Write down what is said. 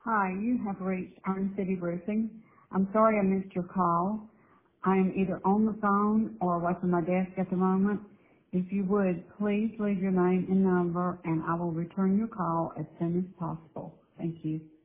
Hi, you have reached Iron City Roofing. I'm sorry I missed your call. I am either on the phone or away from my desk at the moment. If you would, please leave your name and number and I will return your call as soon as possible. Thank you.